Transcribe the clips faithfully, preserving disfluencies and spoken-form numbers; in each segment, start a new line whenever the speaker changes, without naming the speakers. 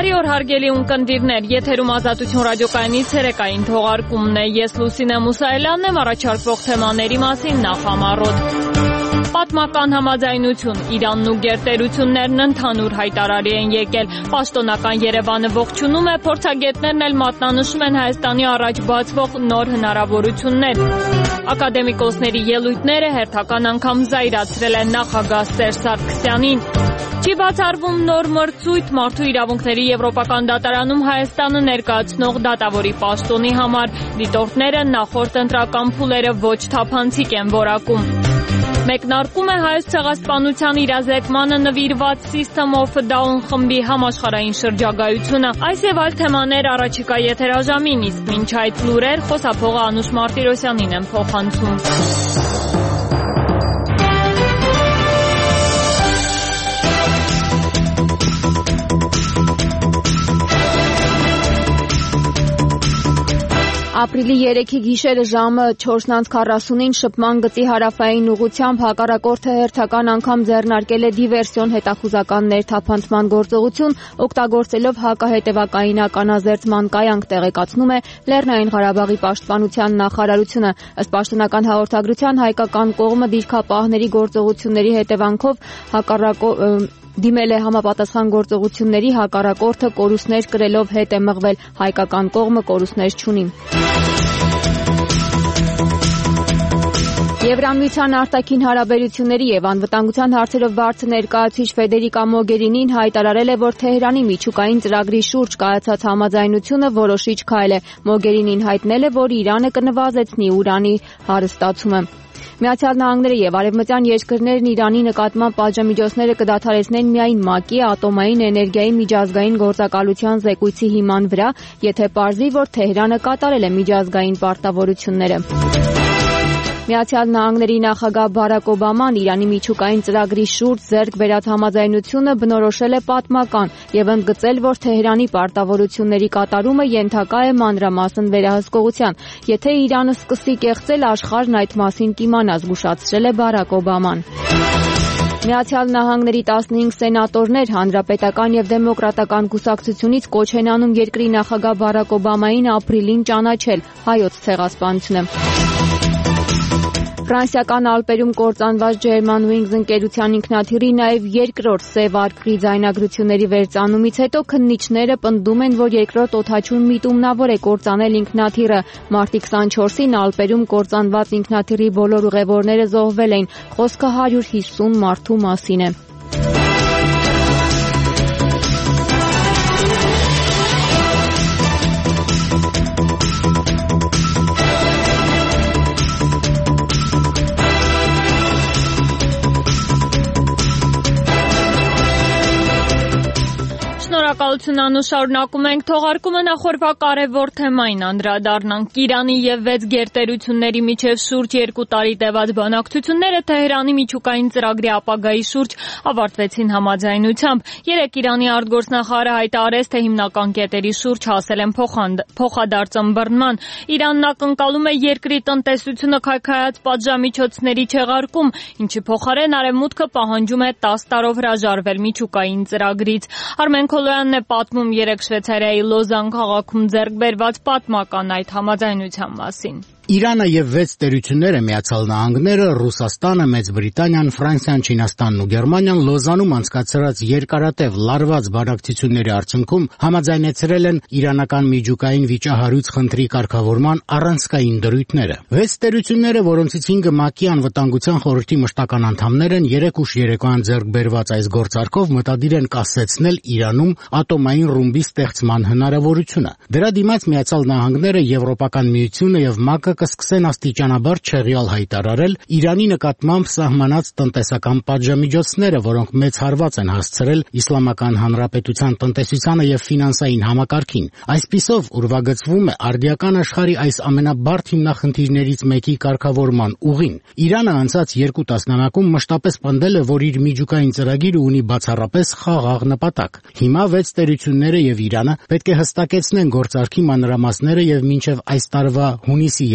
Բարի օր հարգելի ունկնդիրներ, եթերում Ազատություն ռադիոկայանի ցերեկային թողարկումն է, ես Լուսինե Մուսայելյանն եմ, առաջարկվող թեմաների մասին նախ համառոտ։ Պատմական համաձայնություն, Իրանն ու գերտերություններն ընդհանուր հայտարարի են եկել, պաշտոնական Երևանը ողջունում է, փորձագետներն էլ մատնանշում են Հայաստանի առաջ բացվող նոր հնարավորություններ։ Ակադեմիկոսների ելույթները հերթական անգամ զայրացրել են նախագահ Սերժ Սարգսյանին։ Չի բացառվում նոր մրցույթ մարդու իրավունքների եվրոպական դատարանում Հայաստանը ներկայացնող դատավորի պաշտոնի համար։ Դիտորդները նախորդ ընտրական փուլերը ոչ թափանցիկ են որակում։ Մեկնարկում է Հայոց ցեղասպանության իրազեկմանը նվիրված System of a Down խմբի համաշխարհային շրջագայությունը։ Այս եւ այլ թեմաներ առաջիկա եթերաժամին, իսկ մինչ այդ լուրեր խոսափողը Անուշ Մարտիրոսյանին են փոխանցում։
Ապրիլի երեքի գիշերը ժամը չորսն քառասունին շփման գծի հարավային ուղղությամբ հակառակորդը հերթական անգամ ձեռնարկել է դիվերսիոն հետախուզական ներթափանցման գործողություն, օգտագործելով հակահետևակային ականազերծման կայանք, տեղեկացնում է Լեռնային Ղարաբաղի պաշտպանության նախարարությունը։ Ըստ պաշտոնական հաղորդագրության հայկական կողմը դիրքապահների գործողությունների հետևանքով հակառակորդ դիմել է համապատասխան գործողությունների, հակառակորդը կորուստներ կրելով հետ է մղվել, հայկական կողմը կորուստներ չունի։ Եվրամիության արտաքին հարաբերությունների եւ անվտանգության հարցերով բարձր ներկայացուցիչ Ֆեդերիկա Մոգերինին հայտարարել է, որ Թեհրանի միջուկային ծրագրի շուրջ կայացած համաձայնությունը որոշիչ քայլ է։ Մոգերինին հայտնել է, որ Իրանը կնվազեցնի ուրանի հարստացումը։ Միացյալ Նահանգները եւ արևմտյան երկրներն Իրանի նկատմամբ պատժամիջոցները կդադարեցնեն միայն ՄԱԿ-ի ատոմային էներգիայի միջազգային գործակալության զեկույցի հիման վրա, եթե պարզվի, որ Թեհրանը կատարել է միջազգային պարտավորությունները։ Միացյալ Նահանգների նախագահ Բարակ Օբաման Իրանի միջուկային ծրագրի շուրջ ձեռք բերած համաձայնությունը բնորոշել է պատմական եւ ընդգծել, որ Թեհրանի պարտավորությունների կատարումը ենթակա է մանրամասն վերահսկողության։ Եթե Իրանը սկսի կեղծել, աշխարհն այդ մասին կիմանա, զգուշացրել է Բարակ Օբաման։ Միացյալ Նահանգների տասնհինգ սենատորներ հանրապետական եւ դեմոկրատական կուսակցությունից կոչ են անում երկրի նախագահ Բարակ Օբամային ապրիլին ճանաչել հայոց ցեղասպանությունը։ Ֆրանսիական Ալպերում կործանված Germanwings ընկերության ինքնաթիռի նաև երկրորդ Սև Երկրի ձայնագրությունների վերծանումից հետո քննիչները պնդում են, որ երկրորդ օդաչուն միտումնավոր է կործանել ինքնաթիռը։ Մարտի քսանչորսին Ալպերում կործանված ինքնաթիռի բոլոր ուղևորները զոհվել էին։ Խոսքը հարյուր հիսուն մարդու մասին է։ Շնորհակալություն Անուշ, շարունակում ենք թողարկումը նախորդ կարևոր թեմային անդրադառնանք։ Իրանի եւ վեց գերտերությունների միջև շուրջ երկու տարի տևած բանակցությունները Թեհրանի միջուկային ծրագրի ապագայի շուրջ ավարտվեցին համաձայնությամբ։ Երեկ Իրանի արտգործնախարարը հայտարարեց, թե հիմնական կետերի շուրջ հասել են փոխադարձ ըմբռնման։ Իրանն ակնկալում է երկրի տնտեսությունը քայքայած պատժամիջոցների չեղարկում, ինչի փոխարեն Արևմուտքը պահանջում է տասը տարով հրաժարվել միջուկային ծրագրից։ Արմեն Քոլոյանն է պատմում երեկ Շվեյցարիայի Լոզան քաղաքում ձեռք բերված պատմական այդ համաձայնության մասին։
Իրանը եւ վեց տերությունները Միացյալ Նահանգները, Ռուսաստանը, Մեծ Բրիտանիան, Ֆրանսիան, Չինաստանն ու Գերմանիան Լոզանում անցկացրած երկարատև լարված բանակցությունների արդյունքում համաձայնեցրել են իրանական միջուկային վիճահարույց խնդրի կարգավորման առանցքային դրույթները։ Վեց տերությունները, որոնցից հինգը ՄԱԿ-ի անվտանգության խորհրդի մշտական անդամներ են, երեք ուշ երեկոյան ձեռք բերված այս գործարքով մտադիր են կասեցնել Իրանում ատոմային ռումբի ստեղծման հնարավորությունը։ Դրա դիմաց Միացյալ Նահանգները, Եվրոպական միությունը եւ ՄԱԿ-ը կսկսեն աստիճանաբար չեղյալ հայտարարել Իրանի նկատմամբ սահմանած տնտեսական պատժամիջոցները, որոնք մեծ հարված են հասցրել Իսլամական Հանրապետության տնտեսությանը եւ ֆինանսային համակարգին։ Այսպիսով ուրվագծվում է արդիական աշխարհի այս ամենաբարդ հիմնախնդիրներից մեկի կարգավորման ուղին։ Իրանը անցած երկու տասնամյակում մշտապես պնդել է, որ իր միջուկային ծրագիրը ունի բացառապես խաղաղ նպատակ։ Հիմա վեց տերությունները եւ Իրանը պետք է հստակեցնեն գործարքի մանրամասները եւ մինչեւ այս տարվա հունիսի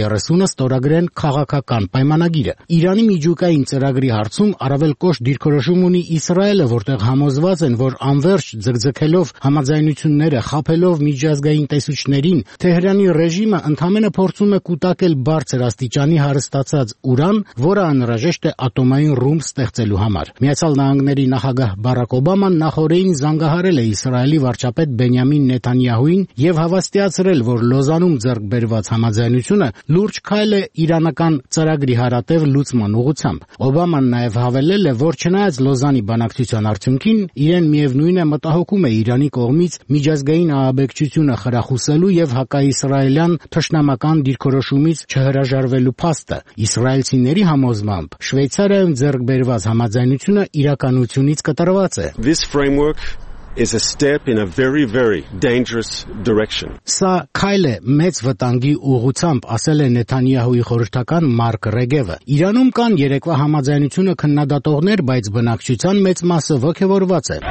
երեսունը ստորագրեն քաղաքական պայմանագիրը։ Իրանի միջուկային ծրագրի հարցում առավել կոշտ դիրքորոշում ունի Իսրայելը, որտեղ համոզված են, որ անverջ ձգձգելով համաձայնությունները, խաբելով միջազգային տեսուչներին, Թեհրանի ռեժիմը ընդամենը փորձում է կուտակել բարձր աստիճանի հարստացած ուրան, որը անհրաժեշտ է ատոմային ռումբ ստեղծելու համար։ Միացյալ Նահանգների նախագահ Բարակ Օբաման նախորդին զանգահարել է Իսրայելի վարչապետ Բենյամին Նեթանյահուին եւ հավաստիացրել, որ Լոզանում ձեռք բերված համաձայնությունը լուրջ քայլ է իրանական ծրագրի հարատև լուծման ուղղությամբ։ Օբաման նաեւ հավելել է, որ չնայած Լոզանի բանակցության արդյունքին, իրեն միևնույն է մտահոգում է Իրանի կողմից միջազգային ահաբեկչությունը խրախուսելու եւ հակաիսրայելյան թշնամական դիրքորոշումից չհրաժարվելու փաստը։ Իսրայելցիների համոզմամբ Շվեյցարիայում ձեռք բերված համաձայնությունը իրականությունից կտրված է։
This framework is a step in a very very dangerous direction.
Սա քայլ է մեծ վտանգի ուղղությամբ, ասել է Նեթանյահուի խորհրդական Մարկ Ռեգևը։ Իրանում կան երեկվա համաձայնությունը քննադատողներ, բայց բնակչության մեծ մասը ոգևորված է։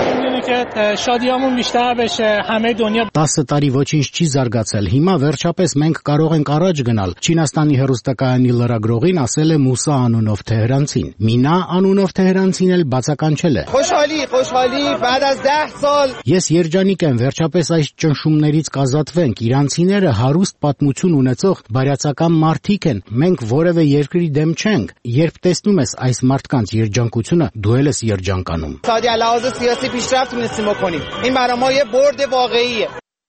տասը տարի ոչինչ չի զարգացել։ Հիմա վերջապես մենք կարող ենք առաջ գնալ։ Չինաստանի հեռուստակայանի լրագրողին ասել է Մուսա անունով թեհրանցին։ Մինա անունով թեհրանցին էլ բացականչել է։
Խոշալի, խոշալի, بعد از ده سال
Ես երջանիկ եմ, վերջապես այս ճնշումներից կազատվենք։ Իրանցիները հարուստ պատմություն ունեցող բարյացակամ մարդիկ են։ Մենք որևէ երկրի դեմ չենք։ Երբ տեսնում ես այս մարդկանց երջանկությունը, դու էլ ես երջանկանում։
سادی علاوه سیاسی پیشرفت تونستیم بکنیم. این برای ما یه برد واقعیه.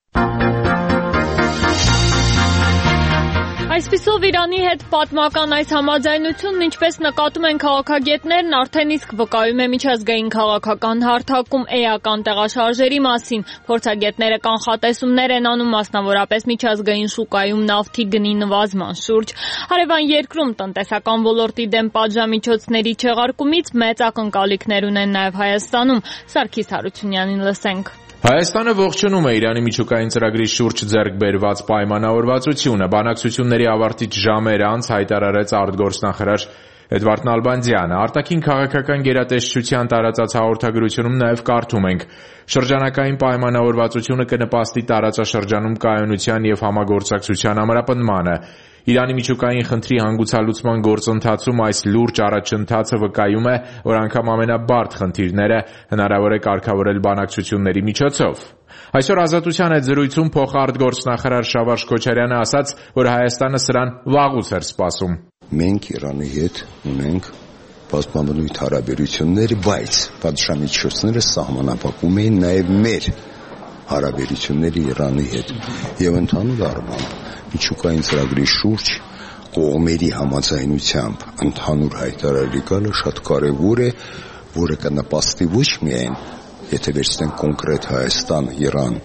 Այսպիսով Իրանի հետ պատմական այս համաձայնությունն, ինչպես նկատում են քաղաքագետներն, արդեն իսկ վկայում է միջազգային քաղաքական հարթակում էական տեղաշարժերի մասին։ Փորձագետները կանխատեսումներ են անում մասնավորապես միջազգային շուկայում նավթի գնի նվազման շուրջ։ Հարևան երկրում տնտեսական ոլորտի դեմ պատժամիջոցների չեղարկումից մեծ ակնկալիքներ ունեն նաև Հայաստանում։ Սարգիս Հարությունյանին լսենք։
Հայաստանը ողջունում է Իրանի միջուկային ծրագրի շուրջ ձեռք բերված պայմանավորվածությունը։ Բանակցությունների ավարտից ժամեր անց հայտարարեց արտգործնախարար Էդվարդ Նալբանդյանը։ Արտաքին քաղաքական գերատեսչության տարածած հաղորդագրությունում նաև կարդում ենք. շրջանակային պայմանավորվածությունը կնպաստի տարածաշրջանում կայունության եւ համագործակցության ամրապնդմանը։ Իրանի միջուկային խնդրի հանգուցալուծման գործընթացում այս լուրջ առաջընթացը վկայում է, որ անգամ ամենաբարդ խնդիրները հնարավոր է կարգավորել բանակցությունների միջոցով։ Այսօր Ազատության հետ զրույցում փոխարտգործնախարար Շավարժ Քոչարյանը ասաց, որ Հայաստանը սրան վաղուց էր սպասում։
Մենք Իրանի հետ ունենք բազմաբնույթ հարաբերություններ, բայց պատժամիջոցները սահմանափակում էին նաև մեր հարաբերությունները Իրանի հետ եւ ընդհանուր առմամբ միջուկային ծրագրի շուրջ կողմերի համաձայնությամբ ընդհանուր հայտարարի գալը շատ կարևոր է, որը կնպաստի ոչ միայն եթե վերցնենք կոնկրետ Հայաստան-Իրան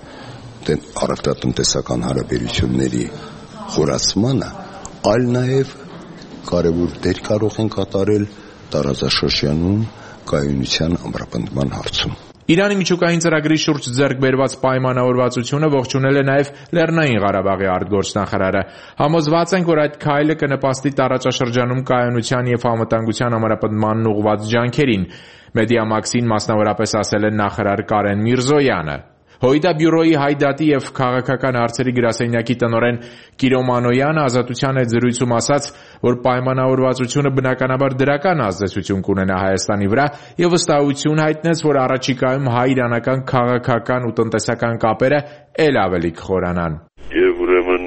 առևտրատնտեսական հարաբերությունների խորացմանը, այլ նաև կարևոր դեր կարող են կատարել տարածաշրջանում կայունության ամրապնդման հարցում։
Իրանի միջուկային ծրագրի շուրջ ձեռք բերված պայմանավորվածությունը ողջունել է նաև Լեռնային Ղարաբաղի արտգործնախարարը։ Համոզված ենք, որ այդ քայլը կնպաստի տարածաշրջանում կայունության եւ անվտանգության ամրապնդմանն ուղղված ջանքերին։ Մեդիամաքսին մասնավորապես ասել է նախարար Կարեն Միրզոյանը։ Հոյդա բյուրոյի հայդատի եւ քաղաքական հարցերի գրասենյակի տնօրեն Կիրո Մանոյանը Ազատության հետ զրույցում ասաց, որ պայմանավորվածությունը բնականաբար դրական ազդեցություն կունենա Հայաստանի վրա եւ վստահություն հայտնեց, որ առաջիկայում հայ-իրանական քաղաքական ու տնտեսական կապերը ել ավելի կխորանան։
Եվ ուրեմն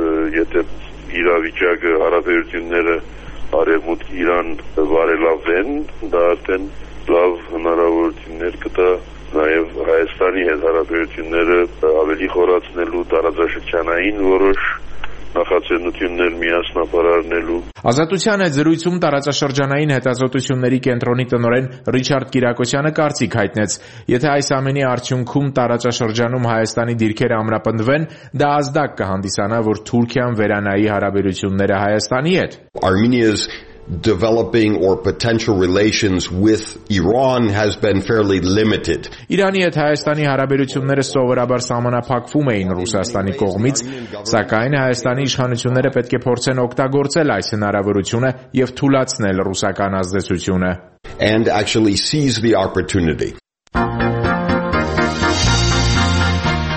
եթե իրավիճակը հարաբերությունները Արևմուտք-Իրան բարելավեն, դա արդեն լավ հնարավորություններ կտա նաև Հայաստանի հետ հարաբերությունները ավելի խորացնելու, տարածաշրջանային որոշ նախաձեռնություններ միասնապարարնելու։
Ազատության հետ զրույցում տարածաշրջանային հետազոտությունների կենտրոնի տնօրեն Ռիչարդ Կիրակոսյանը կարծիք հայտնեց. եթե այս ամենի արդյունքում տարածաշրջանում Հայաստանի դիրքերը ամրապնդվեն, դա ազդակ կհանդիսանա, որ Թուրքիան վերանայի հարաբերությունները Հայաստանի հետ։
Armenia's developing or potential relations with Iran has been fairly limited.
Իրանի հետ Հայաստանի հարաբերությունները սովորաբար սահմանափակվում էին Ռուսաստանի կողմից, սակայն Հայաստանի իշխանությունները պետք է փորձեն օգտագործել այս հնարավորությունը եւ թուլացնել ռուսական ազդեցությունը.
And actually seize the opportunity.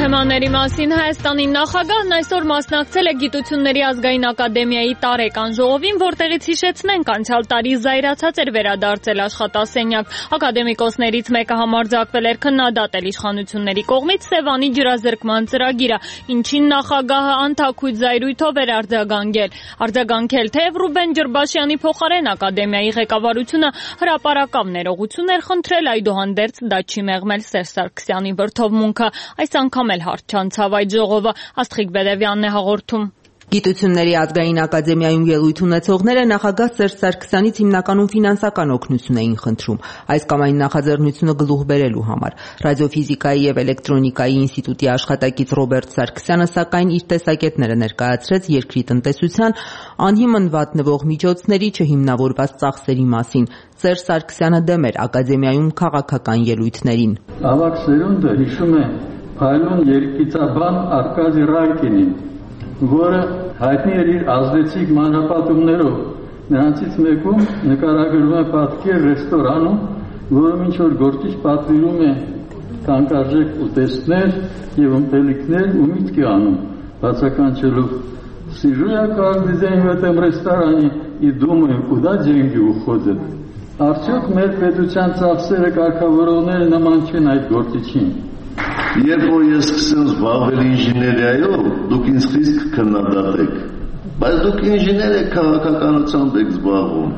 թեմաների մասին Հայաստանի նախագահն այսօր մասնակցել է Գիտությունների ազգային ակադեմիայի տարեկան ժողովին, որտեղից հիշեցնենք անցյալ տարի զայրացած էր վերադարձել աշխատասենյակ։ Ակադեմիկոսներից մեկը համարձակվել էր քննադատել իշխանությունների կողմից Սևանի ջրազրկման ծրագիրը, ինչին նախագահը անթաքույց զայրույթով էր արձագանքել։ Արձագանքել, թեև Ռուբեն Ջրբաշյանի փոխարեն ակադեմիայի ղեկավարությունը հրապարակավ ներողություն էր խնդրել, այդուհանդերձ դա չի մեղմել Սերժ Սարգսյանի վրդովմունքը։ Այս անգամ էլ հարթ չանցավ այդ ժողովը, Աստղիկ Բեդևյանն է հաղորդում։
Գիտությունների ազգային ակադեմիայում ելույթ ունեցողները նախագահ Սերժ Սարգսյանից հիմնականում ֆինանսական օգնություն էին խնդրում, այս կամ այն նախաձեռնությունը գլուխ բերելու համար։ Ռադիոֆիզիկայի եւ էլեկտրոնիկայի ինստիտուտի աշխատակից Ռոբերտ Սարգսյանը սակայն իր տեսակետները ներկայացրեց երկրի տնտեսության անհիմն վատնվող միջոցների չհիմնավորված ծախսերի մասին։ Սերժ Սարգսյանը դեմ էր ակադեմիայում քաղաքական ելույթներին։
Ավակ սերունդը հիշում է փայլուն երկիծաբան Արկադի Ռայկինին, որը հայտնի էր իր ազդեցիկ մանրապատումներով։ Նրանցից մեկում նկարագրվում է պատկեր ռեստորանում, որում ինչ-որ գործիչ պատվիրում է թանկարժեք ուտեստներ և ըմպելիքներ ու միտք է անում, բացականչելով «Сижу я каждый день в этом ресторане и думаю, куда деньги уходят». Արդյոք մեր պետության ծախսերը կարգավորողները նման չեն այդ գործիչին։
Երբ որ ես սկսեմ զբաղվել ինժեներիայով, դուք ինձ խիստ կքննադատեք, բայց դուք ինժեներ եք, քաղաքականությամբ եք զբաղվում։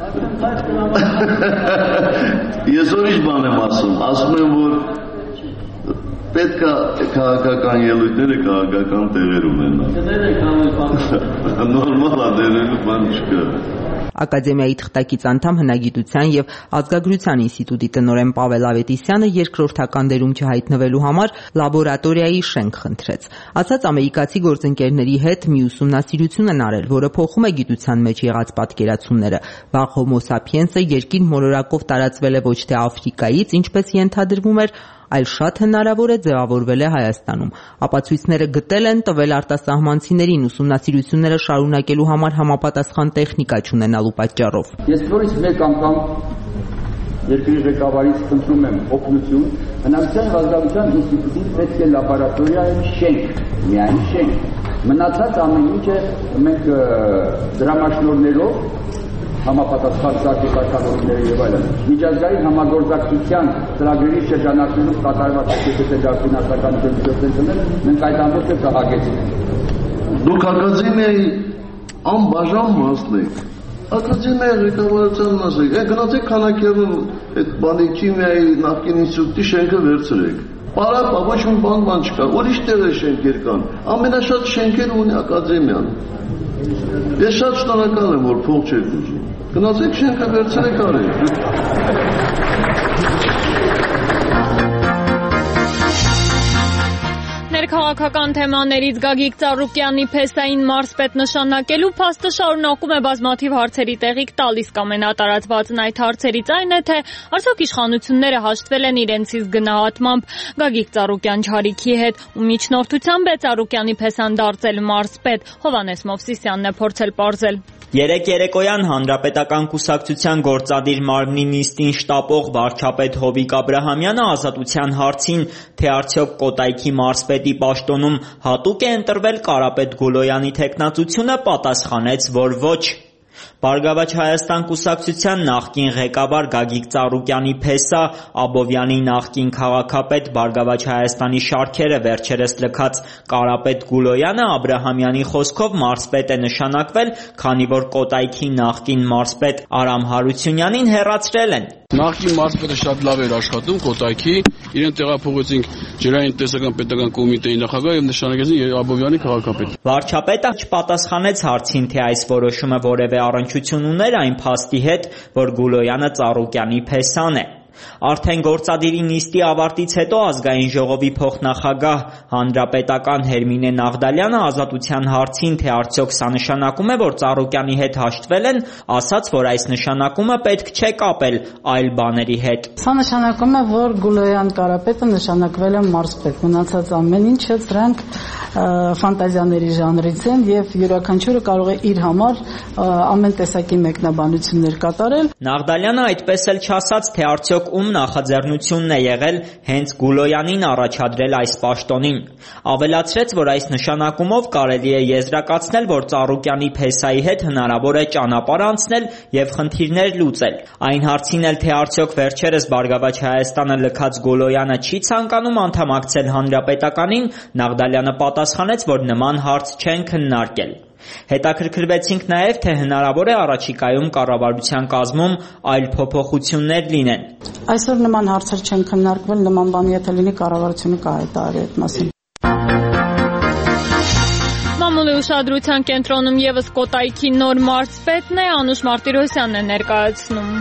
Ես ուրիշ բան եմ ասում, ասում եմ, որ պետք է քաղաքական ելույթները քաղաքական տեղեր ունենան։ Նորմալ է, դերելու բան չկա։
Ակադեմիայի թղթակից անդամ հնագիտության եւ ազգագրության ինստիտուտի տնօրեն Պավել Ավետիսյանը երկրորդական դերում չհայտնվելու համար լաբորատորիայի շենք խնդրեց։ Ասաց ամերիկացի գործընկերների հետ մի ուսումնասիրություն են արել, որը փոխում է գիտության մեջ եղած պատկերացումները։ Վաղ հոմո սափիենսը երկիր մոլորակով տարածվել է ոչ թե Աֆրիկայից, ինչպես ենթադրվում էր, այլ շատ հնարավոր է ձևավորվել է Հայաստանում։ Ապացույցները գտել են, տվել արտասահմանցիներին ուսումնասիրությունները շարունակելու համար համապատասխան տեխնիկա չունենալու պատճառով։
Ես նորից մեկ անգամ երկրի ղեկավարից խնդրում եմ օգնություն, հնագիտության վազգավության ինստիտուտին պետք է լաբորատորիայում շենք, միայն շենք։ Մնացած ամեն ինչը մենք դրամաշնորներով համապատասխան սարքիվականորները եւ այլն։ Միջազգային համագործակցության ծրագրերի շրջանակներում կատարված ֆինանսական միջոցներ մենք այդ ամբողջը կհագեցինք։
Դուք ակադեմիայի անբաժան մասն եք։ Ակադեմիայի ղեկավարությանն ասեք, «Է գնացեք քանակերում այդ բանի քիմիայի նախկին ինստիտուտի շենքը վերցրեք»։ Պարապա, ոչ մի բան բան չկա, ուրիշ տեղ է շենքեր կան։ Ամենաշատ շենքերը ունի ակադեմիան։ Ես շատ շնորհակալ եմ, որ փող չեք ուզում։ Գնացեք շենքը վերցրեք արեք։
Ներքաղաքական թեմաներից Գագիկ Ծառուկյանի փեսային մարզպետ նշանակելու փաստը շարունակում է բազմաթիվ հարցերի տեղիք տալիս։ Կամենատարածվածն այդ հարցերից այն է, թե արդյոք իշխանությունները հաշտվել են իրենցից գնահատմամբ Գագիկ Ծառուկյան չարիքի հետ, ու միջնորդությամբ է Ծառուկյանի փեսան դարձել մարզպետ։ Հովհաննես Մովսիսյանն է փորձել պարզել։
Երեկ երեկոյան Հանրապետական կուսակցության գործադիր մարմնի նիստին շտապող վարչապետ Հովիկ Աբրահամյանը ազատության հարցին, թե արդյոք Կոտայքի մարզպետի պաշտոնում հատուկ է ընտրվել Կարապետ Գոլոյանի թեկնածությունը, պատասխանեց, որ ոչ։ Բարգավաճ Հայաստան կուսակցության նախկին ղեկավար Գագիկ Ծառուկյանի փեսա, Աբովյանի նախկին քաղաքապետ, Բարգավաճ Հայաստանի շարքերը վերջերս լքած Կարապետ Գուլոյանը Աբրահամյանի խոսքով մարզպետ է նշանակվել, քանի որ Կոտայքի նախկին մարզպետ Արամ Հարությունյանին հեռացրել են։
Նախկին մարզպետը շատ լավ էր աշխատում Կոտայքի, իրեն տեղափոխեցինք ջրային տնտեսական պետական կոմիտեի նախագահ եւ նշանակեցին Աբովյանի քաղաքապետ։
Վարչապետը չպատասխանեց հարցին, թե այս որոշումը որևէ առնչություն ուներ այն փաստի հետ, որ Գուլոյանը Ծառուկյանի փեսան է։ Արդեն գործադիրի նիստի ավարտից հետո ազգային ժողովի փոխնախագահ հանրապետական Հերմինե Նաղդալյանը ազատության հարցին, թե արդյոք սա նշանակում է, որ Ծառուկյանի հետ հաշտվել են, ասաց, որ այս նշանակումը պետք չէ կապել այլ բաների հետ։
Սա նշանակում է, որ Գուլոյան Կարապետը նշանակվել է մարզպետ, մնացած ամեն ինչը դրանք ֆանտազիաների ժանրից են եւ յուրաքանչյուրը կարող է իր համար ամեն տեսակի մեկնաբանություններ կատարել։
Նաղդալյանը այդպես էլ չասաց, թե արդյոք ում նախաձեռնությունն է եղել հենց Գուլոյանին առաջադրել այս պաշտոնին։ Ավելացրեց, որ այս նշանակումով կարելի է եզրակացնել, որ Ծառուկյանի փեսայի հետ հնարավոր է ճանապարհ անցնել եւ խնդիրներ լուծել։ Այն հարցին էլ, թե արդյոք վերջերս Բարգավաճ Հայաստանը լքած Գուլոյանը չի ցանկանում անդամակցել Հանրապետականին, Նաղդալյանը պատասխանեց, որ նման հարց չեն քննարկել։ Հետաքրքրվեցինք նաև, թե հնարավոր է առաջիկայում կառավարության կազմում այլ փոփոխություններ լինեն։
Այսօր նման հարցեր չեն քննարկվել, նման բան եթե լինի կառավարությունը կհայտարարի այդ մասին։
Մամուլի ուշադրության կենտրոնում ևս Կոտայքի նոր մարզպետն է, Անուշ Մարտիրոսյանն է ներկայացնում։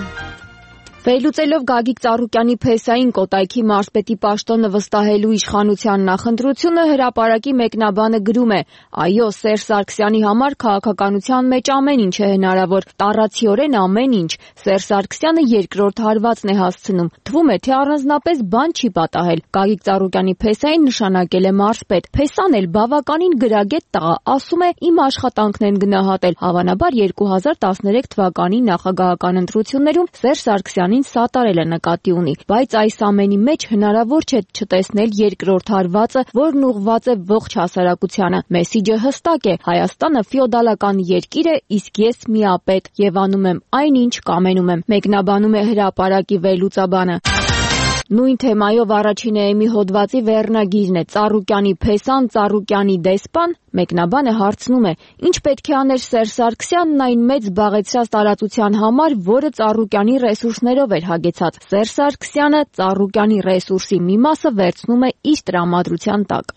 Վերլուծելով Գագիկ Ծառուկյանի փեսային Կոտայքի մարզպետի պաշտոնը վստահելու իշխանության նախընտրությունը, հրապարակի մեկնաբանը գրում է. «Այո, Սերժ Սարգսյանի համար քաղաքականության մեջ ամեն ինչ է հնարավոր, տառացիորեն ամեն ինչ։ Սերժ Սարգսյանը երկրորդ հարվածն է հասցնում։ Թվում է, թե առանձնապես բան չի պատահել։ Գագիկ Ծառուկյանի փեսային նշանակել է մարզպետ։ Փեսան էլ բավականին գրագետ տղա, ասում է իմ աշխատանքն են գնահատել։ Հավանաբար երկու հազար տասներեք թվականի նախագահական ընտրություններում Սերժ Սարգսյանին սատարելը նկատի ունի, բայց այս ամենի մեջ հնարավոր չէ չտեսնել երկրորդ հարվածը, որն ուղղված է ողջ հասարակությանը։ Մեսիջը հստակ է. Հայաստանը ֆեոդալական երկիր է, իսկ ես միապետ եւ անում եմ այնինչ կամենում եմ», մեկնաբանում է հրապարակի վերլուծաբանը։ Նույն թեմայով առաջին էեմի հոդվածի վերնագիրն է Ծառուկյանի փեսան, Ծառուկյանի դեսպան։ Մեկնաբանը հարցնում է. ինչ պետք է աներ Սերժ Սարգսյանն այն մեծ զբաղեցրած տարածության համար, որը Ծառուկյանի ռեսուրսներով էր հագեցած։ Սերժ Սարգսյանը Ծառուկյանի ռեսուրսի մի մասը վերցնում է իր տրամադրության տակ։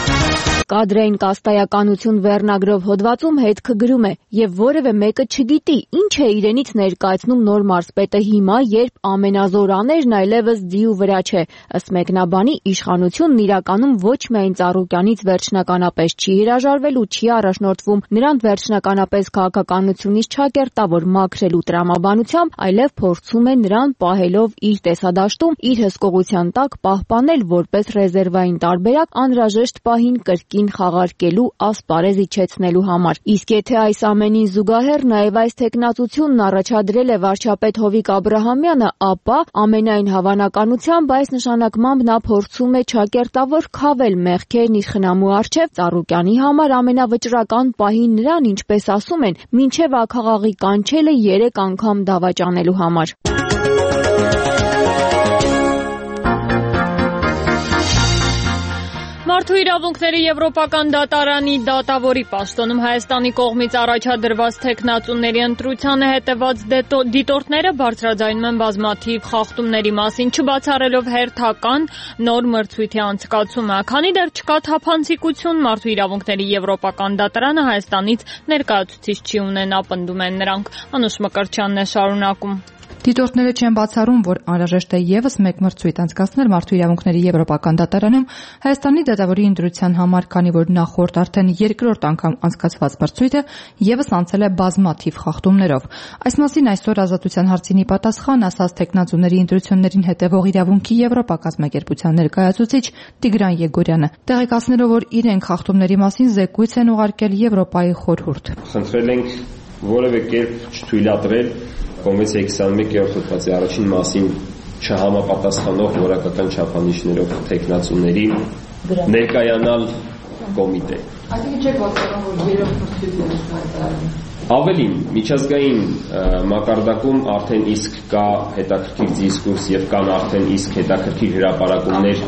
Կադրային կաստայականություն վերնագրով հոդվածում հետքը գրում է. «Եվ որևէ մեկը չգիտի, ինչ է իրենից ներկայացնում նոր մարզպետը հիմա, երբ ամենազոր աներն այլևս ձիու վրա չէ»։ Ըստ մեկնաբանի, իշխանությունն իրականում ոչ միայն Ծառուկյանից վերջնականապես չի հրաժարվել ու չի առաջնորդվում նրան վերջնականապես քաղաքականությունից չակերտավոր մաքրելու տրամաբանությամբ, այլև փորձում է նրան պահելով իր տեսադաշտում իր հսկողության տակ պահպանել որպես ռեզերվային տարբերակ անհրաժեշտ պահին կրկին խաղարկելու ասպարեզ իջեցնելու համար։ Իսկ եթե այս ամենին զուգահեռ նաև այս թեկնածությունն առաջադրել է վարչապետ Հովիկ Աբրահամյանը, ապա ամենայն հավանականությամբ այս նշանակմամբ նա փորձում է չակերտավոր քավել մեղքերն իր խնամու առջև Ծառուկյանի համար ամենավճռական պահին նրան, ինչպես ասում են, մինչև աքաղաղի կանչելը երեք անգամ դավաճանելու համար։
Մարդու իրավունքների եվրոպական դատարանի դատավորի պաշտոնում Հայաստանի կողմից առաջադրված թեկնածուների ընտրությանը հետևած դիտորդները բարձրաձայնում են բազմաթիվ խախտումների մասին, չբացառելով հերթական նոր մրցույթի անցկացումը։ Քանի դեռ չկա թափանցիկություն, Մարդու իրավունքների եվրոպական դատարանը Հայաստանից ներկայացուցիչ չի ունենա, պնդում են նրանք։ Անուշ Մկրտչյանն է շարունակում։
Դիտորդները չեն բացառում, որ անհրաժեշտ է եւս մեկ մրցույթ անցկացնել Մարդու իրավունքների եվրոպական դատարանում Հայաստանի դատավորի ընտրության համար, քանի որ նախորդ արդեն երկրորդ անգամ անցկացված մրցույթը եւս անցել է բազմաթիվ խախտումներով։ Այս մասին այսօր Ազատության հարցին պատասխան ասաց թեկնածուների ընտրություններին հետևող իրավունքի Եվրոպա կազմակերպության ներկայացուցիչ Տիգրան Եգորյանը, տեղեկացնելով, որ իրենք խախտումների մասին զեկույց են ուղարկել Եվրոպայի խորհուրդ։
Խնդրել ենք որևէ կերպ չթույլատրել Կոնվենցիայի քսանմեկերորդ հոդվածի առաջին մասին չհամապատասխանող որակական չափանիշներով թեկնածուների ներկայանալ կոմիտե։
Այսինքն չեք բացառում, որ երրորդ մրցույթն է հայտարարվում։
Ավելին, միջազգային մակարդակում արդեն իսկ կա հետաքրքիր դիսկուրս եւ կան արդեն իսկ հետաքրքիր հրապարակումներ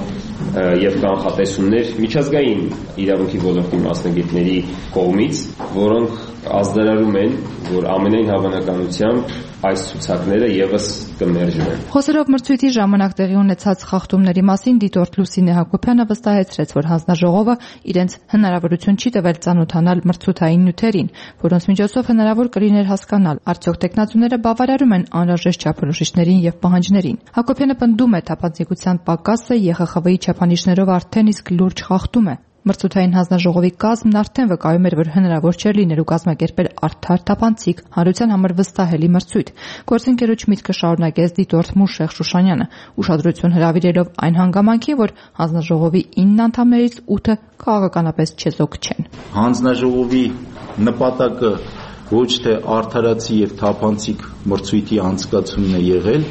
եւ կանխատեսումներ միջազգային իրավունքի ոլորտի մասնագետների կողմից, որոնք ազդարարում են, որ ամենայն հավանականությամբ այս ցուցակները եւս կմերժվեն։
Խոսելով մրցույթի ժամանակ տեղի ունեցած խախտումների մասին դիտորդ Լուսինե Հակոբյանը վստահեցրեց, որ հանձնաժողովը իրենց հնարավորություն չի տվել ծանոթանալ մրցութային նյութերին, որոնց միջոցով հնարավոր կլիներ հասկանալ, արդյոք տեխնացուները բավարարում են անհրաժեշտ չափորոշիչներին եւ պահանջներին։ Հակոբյանը պնդում է թափանցիկության պակասը Ե Խ Խ V-ի չափանիշներով արդեն իսկ լուրջ խախտում է։ Մրցութային հանձնաժողովի կազմն արդեն վկայում էր, որ հնարավոր չէր լինելու կազմակերպել արդար թափանցիկ, հանրության համար վստահելի մրցույթ։ Գործընկերոջ միտքը շարունակեց դիտորդ Մուշեղ Շուշանյանը, ուշադրություն հրավիրելով այն հանգամանքին, որ հանձնաժողովի ինը անդամներից ութը քաղաքականապես չեզոք չեն։
Հանձնաժողովի նպատակը ոչ թե արդարացի եւ թափանցիկ մրցույթի անցկացումն է եղել,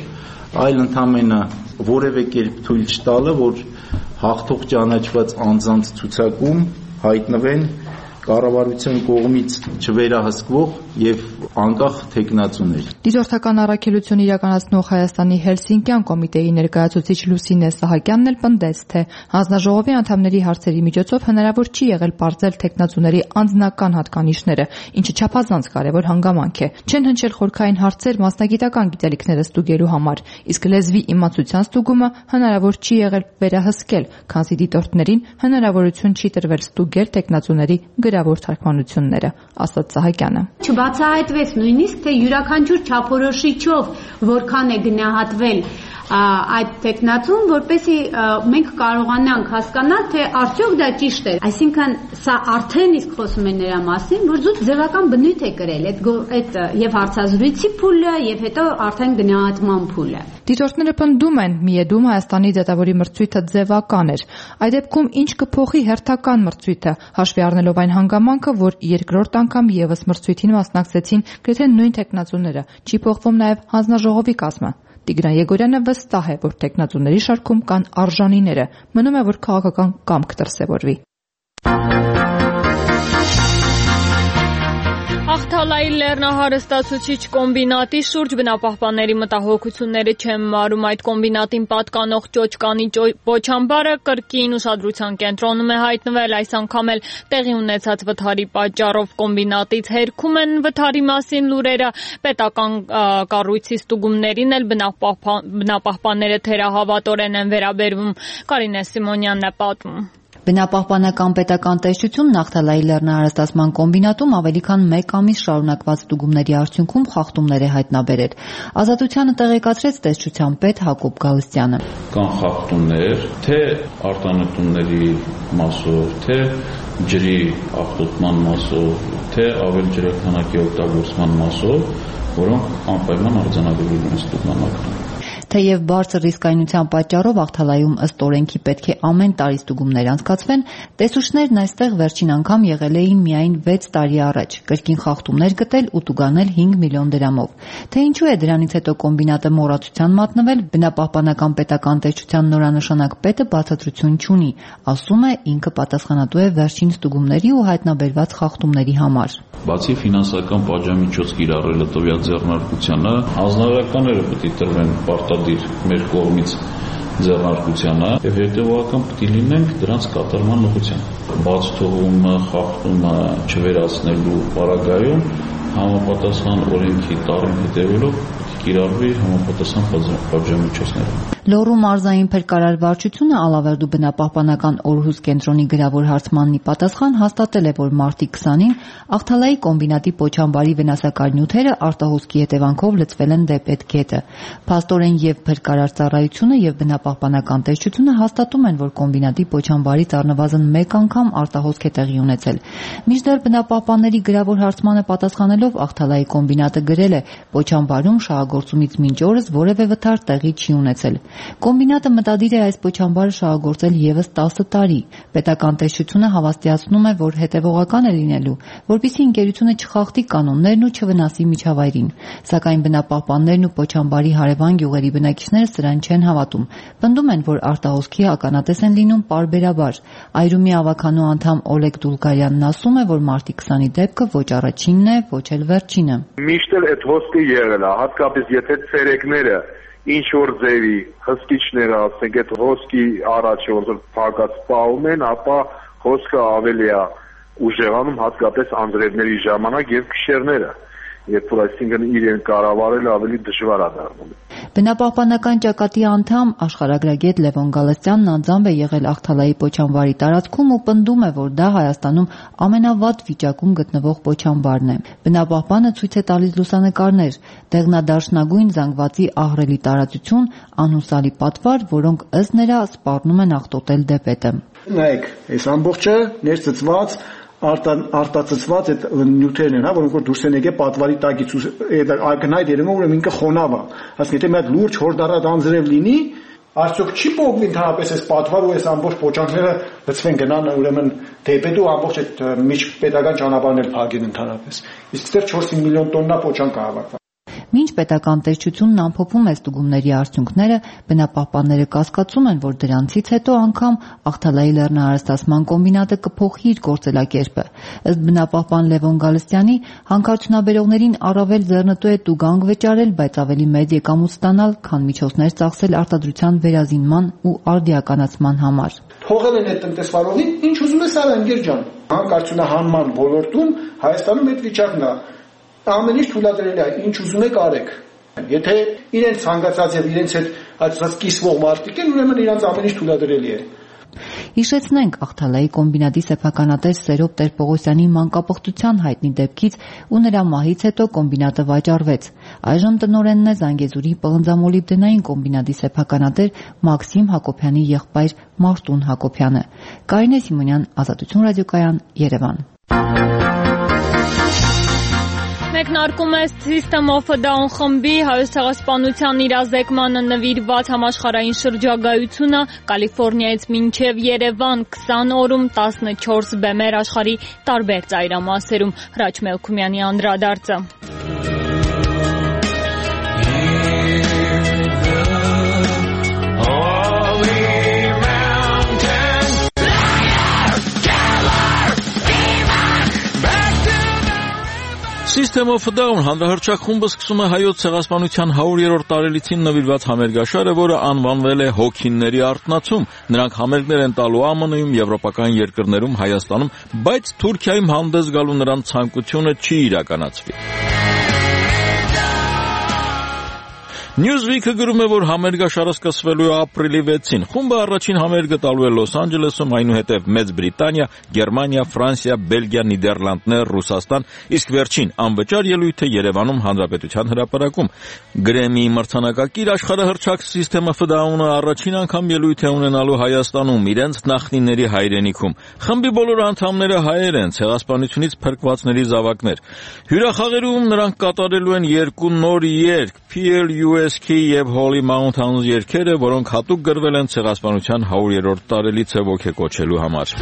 այլ ընդամենը որևէ կերպ թույլ չտալը, որ հաղթող ճանաչված անձանց ցուցակում հայտնվեն կառավարության կողմից չվերահսկվող եւ անկախ թեկնածուներ։
Դիտորդական առաքելություն իրականացնող Հայաստանի Հելսինկյան կոմիտեի ներկայացուցիչ Լուսինե Սահակյանն էլ պնդեց, թե հանձնաժողովի անդամների հարցերի միջոցով հնարավոր չի եղել բարձել թեկնածուների անձնական հատկանիշները, ինչը չափազանց կարևոր հանգամանք է։ Չեն հնչել խորքային հարցեր մասնագիտական գիտելիքները ստուգելու համար, իսկ լեզվի իմացության ստուգումը հնարավոր չի եղել վերահսկել, քանզի դիտորդներին հնարավորություն չի տրվել ստուգել թեկնածուների գրավոր թարգմանությունները, ասաց Սահակյանը։
Չբացահայտվեց նույնիսկ, թե յուրաքանչյուր չափորոշիչով որքան է գնահատվել այդ տեխնացուն, որպեսզի մենք կարողանանք հասկանալ, թե արդյոք դա ճիշտ է։ Այսինքն սա արդեն իսկ խոսում է նրա մասին, որ զուտ ձևական բնույթ է կրել այդ եւ հարցազրույցի փուլը եւ հետո արդեն գնահատման փուլը։
Դիտորդները պնդում են, միեդում Հայաստանի դատավորի մրցույթը ձևական էր։ Այդ դեպքում ինչ կփոխի հերթական մրցույթը, հաշվի առնելով այն հանգամանքը, որ երկրորդ անգամ եւս մրցույթին մասնակցեցին գրեթե նույն տեխնացուները, չի փոխվում նաեւ հանձնաժողովի կազմը։ Տիգրան Եգորյանը վստահ է, որ տեխնատուների շարքում կան արժանիները, մնում է, որ քաղաքական կամք դրսևորվի։
Ախթալայի լեռնահարստացուցիչ կոմբինատի շուրջ բնապահպանների մտահոգությունները չեն մարում։ Այդ կոմբինատին պատկանող ճոճկանի պոչամբարը կրկին ուշադրության կենտրոնում է հայտնվել։ Այս անգամ էլ տեղի ունեցած վթարի պատճառով կոմբինատից հերքում են վթարի մասին լուրերը։ Պետական կառույցի ստուգումներին էլ բնապահպանները թերահավատորեն են վերաբերվում։ Կարինե Սիմոնյանն է պատմում։
Բնապահպանական պետական տեսչությունն Ախթալայի լեռնահարստացման կոմբինատում ավելի քան մեկ ամիս շարունակված ստուգումների արդյունքում խախտումներ է հայտնաբերել։ Ազատությանը տեղեկացրեց տեսչության պետ Հակոբ Գալստյանը։
Կան խախտումներ, թե արտանետումների մասով, թե ջրի աղտոտման մասով, թե ավել ջրաքանակի օգտագործման մասով, որոնք անպայման արձանագրվում են ստուգման ակտում։
Թեև բարձր ռիսկայնության պատճառով Ախթալայում ըստ օրենքի պետք է ամեն տարի ստուգումներ անցկացվեն, տեսուչներն այստեղ վերջին անգամ եղել էին միայն վեց տարի առաջ, կրկին խախտումներ գտել ու տուգանել հինգ միլիոն դրամով։ Թե ինչու է դրանից հետո կոմբինատը մոռացության մատնվել, բնապահպանական պետական տեսչության նորանշանակ պետը բացատրություն չունի, ասում է ինքը պատասխանատու է վերջին ստուգումների ու հայտնաբերված խախտումների համար։
Բացի ֆինանսական պատժամիջոց կիրառելը տվյալ ձեռնարկությանը, հանձնարարականները պետք է տրվեն պարտադիր մեր կողմից ձեռնարկությանը եւ հետեւողական պետք է լինենք դրանց կատարման ուղղությամբ։ Բաց թողումը, խախտումը չվերացնելու պարագայում համապատասխան օրենքի տառին հետևելով կիրառվի համապատասխան պատժամիջոցները։
Լոռու մարզային փրկարար վարչությունը Ալավերդու բնապահպանական օրհուս կենտրոնի գրավոր հարցմանն ի պատասխան հաստատել է, որ մարտի քսանին Ախթալայի կոմբինատի պոչամբարի վնասակար նյութերը արտահոսքի հետևանքով լցվել են դեպ այդ գետը։ Փաստորեն եւ փրկարար ծառայությունը եւ բնապահպանական տեսչությունը հաստատում են, որ կոմբինատի պոչամբարից առնվազն մեկ անգամ արտահոսք է տեղի ունեցել։ Մինչդեռ բնապահպանների գրավոր հարցմանը պատասխանելով Ախթալայի կոմբինատը գրել է. պոչամբարում շահագործումից մինչ օրս որևէ վթար տեղի չի ունեցել։ Կոմբինատը մտադիր է այս պոչամբարը շահագործել եւս տասը տարի։ Պետական տեսչությունը հավաստիացնում է, որ հետևողական է լինելու, որպեսզի ընկերությունը չխախտի կանոններն ու չվնասի միջավայրին։ Սակայն բնապահպաններն ու պոչամբարի հարևան գյուղերի բնակիչները սրան չեն հավատում։ Պնդում են, որ արտահոսքի ականատես են լինում պարբերաբար։ Այրումի ավականու անդամ Օլեգ Դուլգարյանն ասում է, որ մարտի քսանի դեպքը ոչ առաջինն է, ոչ էլ վերջինը։
Միշտ էլ այդ հոսքը եղել է, հատկապես եթե ցերեկները ինչ որ ձևի հսկիչները, ասենք այդ հոսքի առաջ որ փակած պահում են, ապա հոսքը ավելի է ուժեղանում հատկապես անձրևների ժամանակ եւ գիշերները, երբ որ այսինքն իրեն կառավարելը ավելի դժվար է դառնում։
Բնապահպանական ճակատի անդամ աշխարհագրագետ Լևոն Գալստյանն անձամբ է եղել Ախթալայի պոչամբարի տարածքում ու պնդում է, որ դա Հայաստանում ամենավատ վիճակում գտնվող պոչամբարն է։ Բնապահպանը ցույց է տալիս լուսանկարներ, դեղնադարչնագույն զանգվածի ահռելի տարածություն, անհուսալի պատվար, որոնք ըստ նրա սպառնում են աղտոտել դեպետը։
Նայեք, այս ամբողջը ներծծված արտածծված այդ նյութերն են, հա, որոնք որ դուրս են եկել պատվարի տակից, ակնհայտ երևում է, ուրեմն ինքը խոնավ է։ Ասենք եթե մի հատ լուրջ հորդառատ անձրև լինի, արդյոք չի փոխվի ընդհանրապես այս պատվարը ու այս ամբողջ պոչանքները լցվեն գնան ուրեմն դեպետու ամբողջ այդ միջպետական ճանապարհներ փակեն ընդհանրապես։ Իսկ դեռ չորս միլիոն տոննա պոչանք է հավաքվել։
Մինչ պետական տեսչությունն ամփոփում է ստուգումների արդյունքները, բնապահպանները կասկածում են, որ դրանցից հետո անգամ Աղթալայի լեռնահարստացման կոմբինատը կփոխի իր գործելակերպը։ Ըստ բնապահպան Լևոն Գալստյանի, հանքարդյունաբերողներին առավել ձեռնտու է տուգանք վճարել, բայց ավելի մեծ եկամուտ ստանալ, քան միջոցներ ծախսել արտադրության վերազինման ու արդիականացման համար։
Թողել են այդ տնտեսվարողին, ինչ ուզում ես արա ընկեր ջան։ Հանքարդյունահանման ոլորտում Հայաստանում այդ վիճակն է։ Ամեն ինչ թույլատրելի է, ինչ ուզում եք արեք։ Եթե իրենց հանգացած եւ իրենց հետ այսպես կիսվող մարդիկ են, ուրեմն իրենց ամեն ինչ թույլատրելի է։
Հիշեցնենք, Աղթալայի կոմբինատի սեփականատեր Սերոբ Տեր-Պողոսյանի մանկապղտության հայտնի դեպքից ու նրա մահից հետո կոմբինատը վաճառվեց։ Այժմ տնօրենն է Զանգեզուրի պղնձամոլիբդենային կոմբինատի սեփականատեր Մաքսիմ Հակոբյանի եղբայր Մարտուն Հակոբյանը։ Կարինե Սիմոնյան, Ազատություն ռադիոկայան, Երևան։
Մեկնարկում է System of a Down խմբի հայոց ցեղասպանության իրազեկմանը նվիրված համաշխարհային շրջագայությունը Կալիֆոռնիայից մինչև Երևան քսան օրում տասնչորս բեմեր աշխարհի տարբեր ծայրամասերում։ Հրաչ Մելքումյանի անդրադարձը։
System of a Down հանրահռչակ խումբը սկսում է հայոց ցեղասպանության հարյուրերորդ տարելիցին նվիրված համերգաշարը, որը անվանվել է Հոգիների արթնացում։ Նրանք համերգներ են տալու Α M-ում, եվրոպական երկրներում, Հայաստանում, բայց Թուրքիայում հանդես գալու նրանց ցանկությունը չի իրականացվի։ Newsweek-ը գրում է, որ համերգաշարը սկսվելու է ապրիլի վեցին։ Խումբը առաջին համերգը տալու է Լոս Անջելեսում, այնուհետև Մեծ Բրիտանիա, Գերմանիա, Ֆրանսիա, Բելգիա, Նիդերլանդներ, Ռուսաստան, իսկ վերջին անվճար ելույթը Երևանում Հանրապետության հրապարակում։ Գրեմիի մրցանակակիր աշխարհահռչակ System of a Down-ը առաջին անգամ ելույթ է ունենալու Հայաստանում, իրենց նախնիների հայրենիքում։ Խմբի բոլոր անդամները հայեր են, ցեղասպանությունից փրկվածների զավակներ։ Հյուրախաղերում նրանք կատարելու են երկու նոր երգ՝ P L U S K եւ Holy Mountains երգերը, որոնք հատուկ գրվել են ցեղասպանության հարյուրերորդ տարելիցը ոգեկոչելու համար։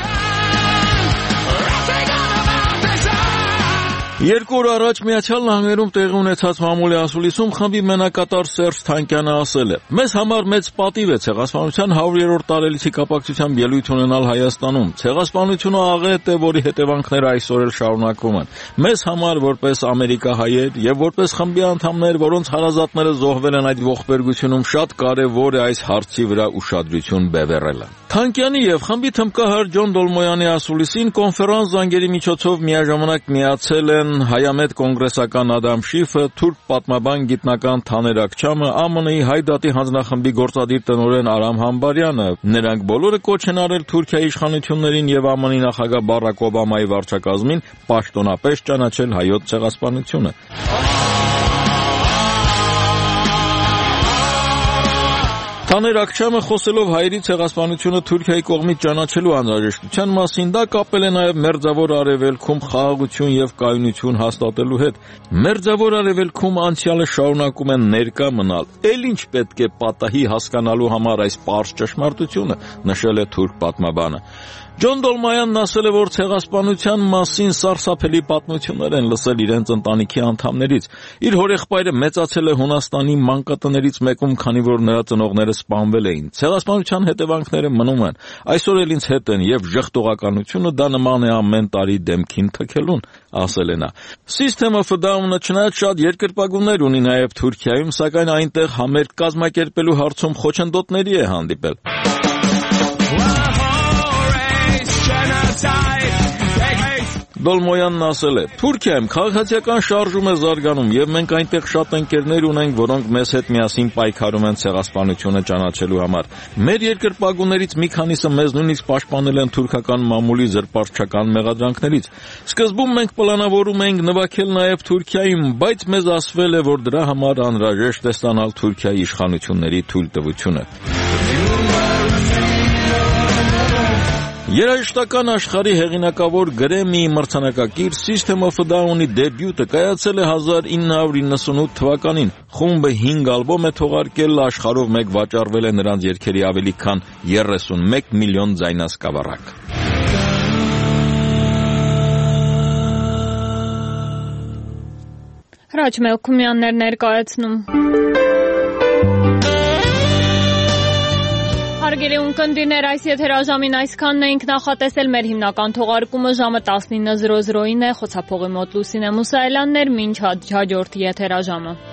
Երկու օր առաջ Միացյալ Նահանգներում տեղի ունեցած մամուլի ասուլիսում խմբի մենակատար Սերժ Թանկյանը ասել է. «Մեզ համար մեծ պատիվ է ցեղասպանության հարյուրերորդ տարելիցի կապակցությամբ ելույթ ունենալ Հայաստանում։ Ցեղասպանությունը աղետ է, որի հետևանքները այսօր էլ շարունակվում են։ Մեզ համար որպես ամերիկահայեր եւ որպես խմբի անդամներ, որոնց հարազատները զոհվել են այդ ողբերգությունում, շատ կարեւոր է այս հարցի վրա ուշադրություն բևեռելը»։ Թանկյանի եւ խմբի թմբկահար Ջոն Դոլմոյանի ասուլիսին կոնֆերանս զանգերի միջոցով միաժամանակ միացել են հայամետ կոնգրեսական Ադամ Շիֆը, թուրք պատմաբան գիտնական Թաներ Աքչամը, Α M N-ի հայ դատի հանձնախմբի գործադիր տնօրեն Արամ Համբարյանը։ Նրանք բոլորը կոչ են արել Թուրքիայի իշխանություններին եւ Α M N-ի նախագահ Բարակ Օբամայի վարչակազմին պաշտոնապես ճանաչել հայոց ցեղասպանությունը։ Թաներ Աքչամը խոսելով հայերի ցեղասպանությունը Թուրքիայի կողմից ճանաչելու անհրաժեշտության մասին, դա կապել է նաև Մերձավոր Արևելքում խաղաղություն եւ կայունություն հաստատելու հետ։ Մերձավոր Արևելքում անցյալը շարունակում են ներկա մնալ։ Էլ ինչ պետք է պատահի հասկանալու համար այս պարզ ճշմարտությունը, նշել է թուրք պատմաբանը։ Ջոն Դոլմայանն ասել է, որ ցեղասպանության մասին սարսափելի պատմություններ են լսել իրենց ընտանիքի անդամներից։ Իր հորեղբայրը մեծացել է Հունաստանի մանկատներից մեկում, քանի որ նրա ծնողները սպանվել էին։ Ցեղասպանության հետևանքները մնում են։ Այսօր էլ ինձ հետ են եւ ժխտողականությունը դա նման է ամեն տարի դեմքին թքելուն, ասել է նա։ System of a Down-ը չնայած շատ երկրպագուներ ունի նաեւ Թուրքիայում, սակայն այնտեղ համերգ կազմակերպելու հարցում խոչընդոտների է հանդիպել։ Դոլմոյանն ասել է. «Թուրքիայում քաղաքացիական շարժում է զարգանում եւ մենք այնտեղ շատ ընկերներ ունենք, որոնք մեզ հետ միասին պայքարում են ցեղասպանությունը ճանաչելու համար։ Մեր երկրպագուներից մի քանիսը մեզ նույնիսկ պաշտպանել են թուրքական մամուլի զրպարտչական մեղադրանքներից։ Սկզբում մենք պլանավորում էինք նվագել նաեւ Թուրքիայում, բայց մեզ ասվել է, որ դրա համար անհրաժեշտ է ստանալ Թուրքիայի իշխանությունների թույլտվությունը»։ Երաժշտական աշխարհի հեղինակավոր Գրեմիի մրցանակակիր System of a Down-ի դեբյուտը կայացել է հազար ինը հարյուր իննսունութ թվականին։ Խումբը հինգ ալբոմ է թողարկել, աշխարհով մեկ վաճառվել է նրանց երգերի ավելի քան երեսունմեկ միլիոն ձայնասկավառակ։
Հրաչ Մելքումյաններ ներկայացնում։ Հարգելի ունկնդիրներ, այս եթերաժամին այսքանն էինք նախատեսել, մեր հիմնական թողարկումը ժամը տասնինը զրո զրոին է, խոցափողի մոտ Լուսինե Մուսայելյանն էր, մինչ հաջորդ եթերաժամը։